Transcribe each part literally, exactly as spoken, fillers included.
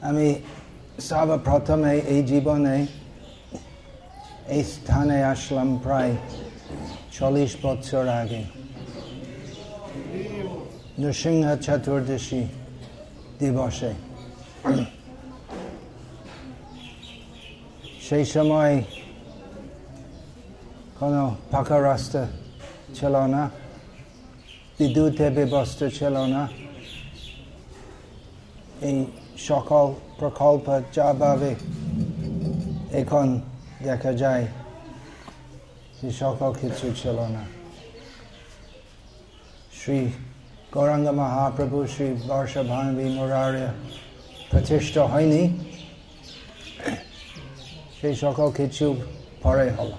আমি সর্বপ্রথমে এই জীবনে এই স্থানে আসলাম প্রায় চল্লিশ বছর আগে নৃসিংহ চতুর্দশী দিবসে। সেই সময় কোনো পাকা রাস্তা ছিল না, বিদ্যুতের ব্যবস্থা ছিল না। এই সকল প্রকল্প যাভাবে এখন দেখা যায় যে সকল কিছু ছিল না। শ্রী গৌরাঙ্গ মহাপ্রভু শ্রী বর্ষভানবী মুরারী প্রতিষ্ঠা হয়নি, সেই সকল কিছু পরে হলো।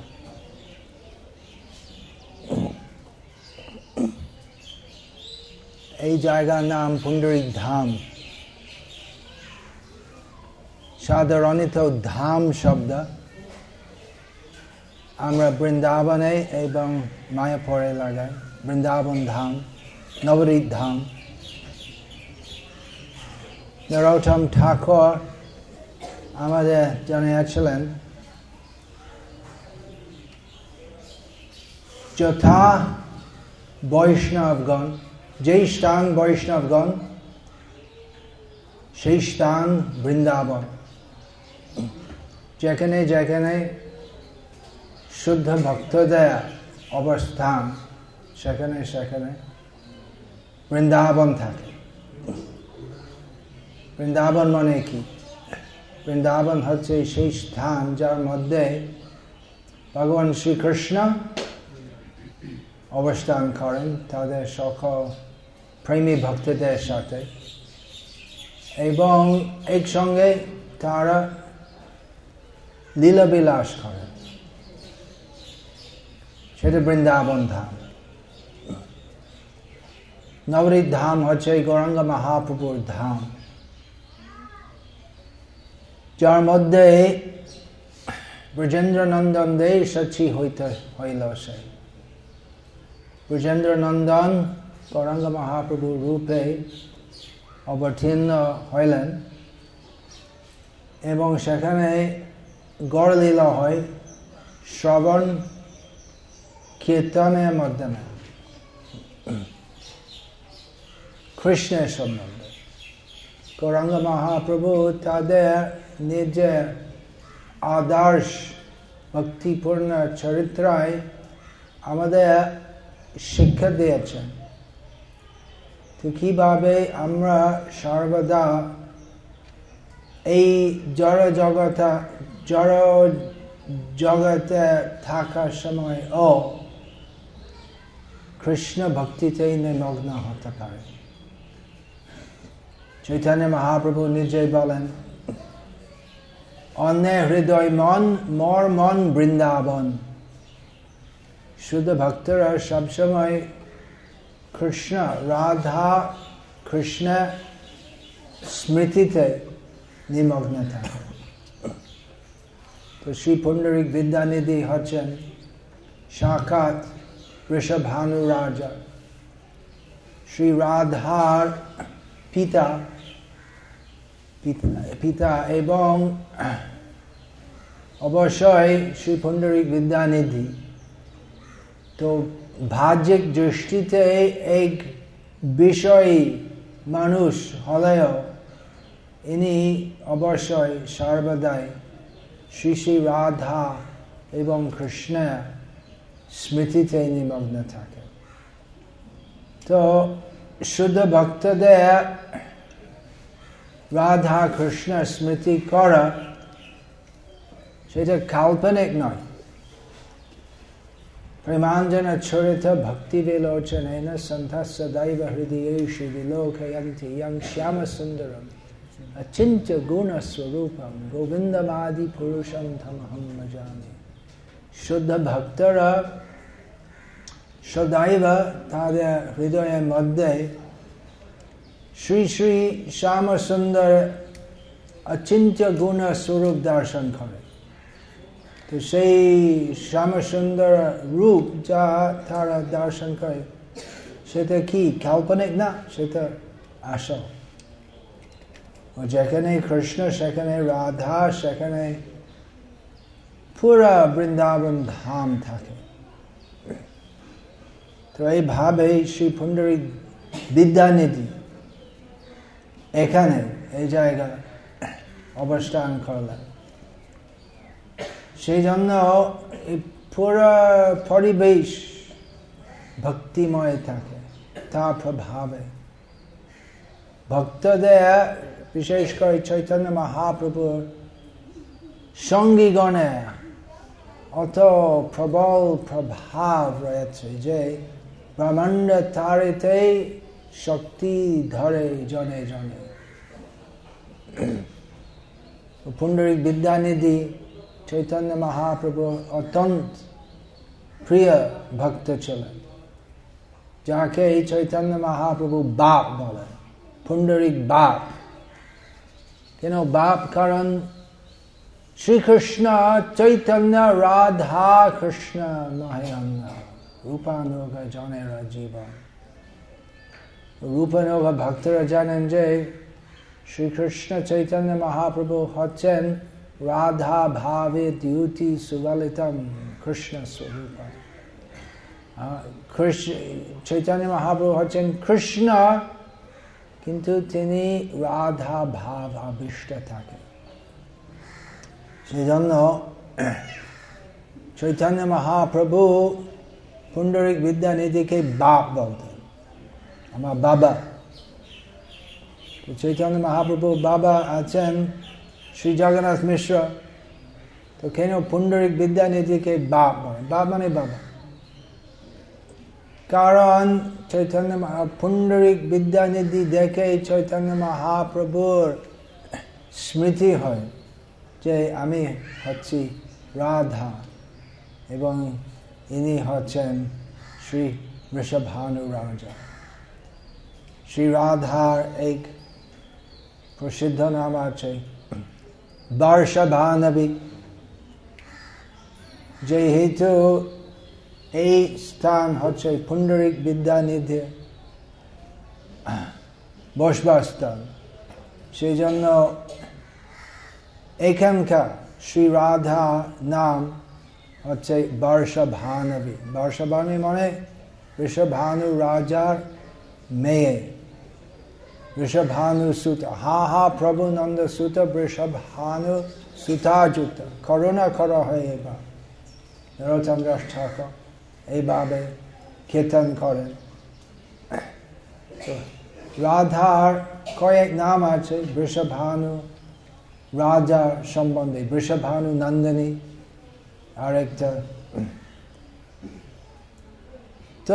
এই জায়গার নাম পুণ্ডরিক ধাম। সাধারণত ধাম শব্দ আমরা বৃন্দাবনে এবং মায়াপুরে লাগাই। বৃন্দাবন ধাম, নবদ্বীপ ধাম। নরোত্তম ঠাকুর আমাদের জানিয়েছিলেন যথা বৈষ্ণবগণ, যেই স্থান বৈষ্ণবগণ সেই স্থান বৃন্দাবন। যেখানে যেখানে শুদ্ধ ভক্তদের অবস্থান সেখানে সেখানে বৃন্দাবন থাকে। বৃন্দাবন মানে কি? বৃন্দাবন হচ্ছে সেই স্থান যার মধ্যে ভগবান শ্রীকৃষ্ণ অবস্থান করেন তাদের সকল প্রেমী ভক্তদের সাথে, এবং একসঙ্গে তারা লীলাবিলাস করেন। সেটা বৃন্দাবন ধাম। নবদ্বীপ ধাম হচ্ছে গৌরাঙ্গ মহাপ্রভুর ধাম, যার মধ্যে ব্রজেন্দ্র নন্দন দেব সচি হইতে হইল। সে ব্রজেন্দ্র নন্দন গৌরাঙ্গ মহাপ্রভুর রূপে অবতীর্ণ হইলেন এবং সেখানে গড় লীলা হয় শ্রবণ কীর্তনের মাধ্যমে কৃষ্ণের সম্বন্ধে। গৌরাঙ্গ মহাপ্রভু তাদের নিজের আদর্শ ভক্তিপূর্ণ চরিত্রায় আমাদের শিক্ষা দিয়েছেন। তো কিভাবে আমরা সর্বদা এই জড় জগতে জড় জগতে থাকার সময় ও কৃষ্ণ ভক্তিতে নিমগ্ন হতে পারে। চৈতন্য মহাপ্রভু নিজেই বলেন, অন্যের হৃদয় মন মোর মন বৃন্দাবন। শুদ্ধ ভক্তরা সবসময় কৃষ্ণ রাধা কৃষ্ণ স্মৃতিতে নিমগ্ন থাকে। তো শ্রী পুণ্ডরিক বিদ্যানিধি হচ্ছেন সাক্ষাৎ ঋষভানু রাজা, শ্রী রাধার পিতা পিতা এবং অবশ্যই শ্রী পুণ্ডরিক বিদ্যানিধি। তো বাহ্যিক দৃষ্টিতে এক বিষয়ী মানুষ হলেও ইনি অবশ্যই সর্বদাই শ্রী শ্রী রাধা এবং কৃষ্ণের স্মৃতিতে নিমগ্ন থাকে। তো শুদ্ধ ভক্তদের রাধা কৃষ্ণ স্মৃতি করা সেটা কাল্পনিক নয়। প্রেমাঞ্জন চরিত ভক্তি বিলোচনেন সন্ধ্যা সদৈব হৃদয়েষু বিলোকয়ন্তি ইয়ং শ্যাম সুন্দরম অচিন্ত্য গুণ স্বরূপম গোবিন্দমাদি পুরুষম তমহং ভজামি। শুদ্ধ ভক্তরা সদৈব তাদের হৃদয়ের মধ্যে শ্রী শ্রী শ্যাম সুন্দর অচিন্ত্য গুণ স্বরূপ দর্শন করে। তো সেই শ্যাম সুন্দর রূপ যা তারা দর্শন করে সেটা কি কাল্পনিক না, সেটা আসল। ও যেখানে কৃষ্ণ সেখানে রাধা সেখানে পুরা বৃন্দাবন ধাম থাকে। তো এইভাবে শ্রী পুণ্ডরীক বিদ্যানিধি এখানে এই জায়গায় অবস্থান করলেন। সেই জন্য এই পুরা পরিবেশ ভক্তিময় থাকে, তার প্রভাবে ভক্তদের বিশেষ করে চৈতন্য মহাপ্রভুর সঙ্গীগণে অত প্রবল প্রভাব রয়েছে যে ব্রহ্মাণ্ড তারিতে শক্তি ধরে জনে জনে। পুণ্ডরীক বিদ্যানিধি চৈতন্য মহাপ্রভুর অত্যন্ত প্রিয় ভক্ত ছিলেন, যাকে চৈতন্য মহাপ্রভু বাপ বলেন, পুণ্ডরীক বাপ। কেন বাপ? কারণ শ্রীকৃষ্ণ চৈতন্য রাধা কৃষ্ণ মহাঙ্গ রূপানুগ জনের জীবন। রূপানুগ ভক্তরা জানেন যে শ্রীকৃষ্ণ চৈতন্য মহাপ্রভু হচ্ছেন রাধা ভাবে দ্যুতি সুললিতম কৃষ্ণ স্বরূপ। চৈতন্য মহাপ্রভু হচ্ছেন কৃষ্ণ, কিন্তু তিনি রাধা ভাব আবিষ্ট থাকেন। সেই জন্য চৈতন্য মহাপ্রভু পুণ্ডরীক বিদ্যানিধিকে বাপ বলতেন, আমার বাবা। চৈতন্য মহাপ্রভু বাবা আছেন শ্রী জগন্নাথ মিশ্র, তো কেন পুণ্ডরীক বিদ্যানিধিকে বাপ বলেন? বাপ মানে বাবা। কারণ চৈতন্য পুণ্ডরীক বিদ্যানিধি দেখে চৈতন্য মহাপ্রভুর স্মৃতি হয় যে আমি হচ্ছি রাধা এবং ইনি হচ্ছেন শ্রী বৃষভানু রাজা। শ্রী রাধার এক প্রসিদ্ধ নাম আছে বর্ষভানবী, যেহেতু এই স্থান হচ্ছে পুণ্ডরীক বিদ্যানিধি বসবাসস্থান, সেই জন্য এখানকার শ্রী রাধা নাম হচ্ছে বর্ষভানবী। বর্ষভানবী মানে বৃষভানু রাজার মেয়ে, বৃষভানু সুত। হা হা প্রভু নন্দ সুত বৃষভানু সুতাযুত, করুণা কর হয়। এবার নরোত্তম দাস ঠাকুর এইভাবে কীর্তন করেন। রাধার কয়েক নাম আছে বৃষভানু রাজার সম্বন্ধে, বৃষভানু নন্দিনী আর একটা। তো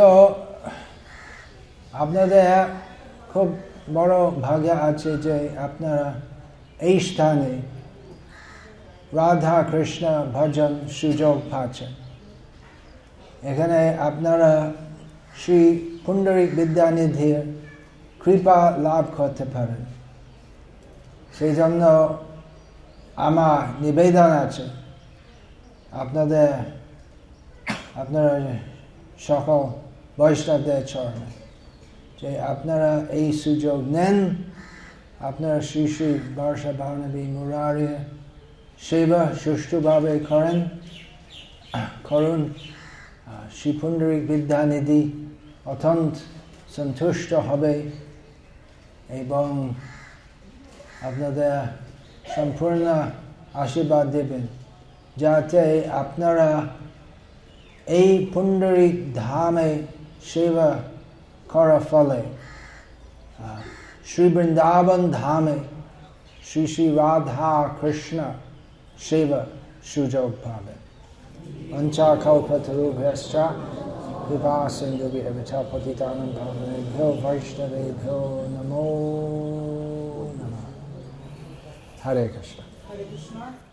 আপনাদের খুব বড় ভাগ্য আছে যে আপনারা এই স্থানে রাধা কৃষ্ণ ভজন সুযোগ পাচ্ছেন। এখানে আপনারা শ্রী পুণ্ডরীক বিদ্যানিধির কৃপা লাভ করতে পারেন। সেই জন্য আমার নিবেদন আছে আপনাদের আপনারা সকল বৈষ্ণবদের চরণে যে আপনারা এই সুযোগ নেন, আপনারা শ্রী শ্রী বর্ষভানবী মুরারি সেবা সুষ্ঠুভাবে করেন করুন। শ্রী পুণ্ডরীক বিদ্যানিধি অত্যন্ত সন্তুষ্ট হবে এবং আপনাদের সম্পূর্ণ আশীর্বাদ দেবেন, যাতে আপনারা এই পুণ্ডরীক ধামে সেবা করার ফলে শ্রী বৃন্দাবন ধামে শ্রী শ্রী রাধা কৃষ্ণ সেবা সুযোগ পাবেন। পঞ্চাকল্পতরুভ্যশ্চ কৃপা সিন্ধুভ্যঃ পতিতানাং পাবনেভ্যো বৈষ্ণবেভ্যো নমো নমঃ। হরে কৃষ্ণ। Hare Krishna.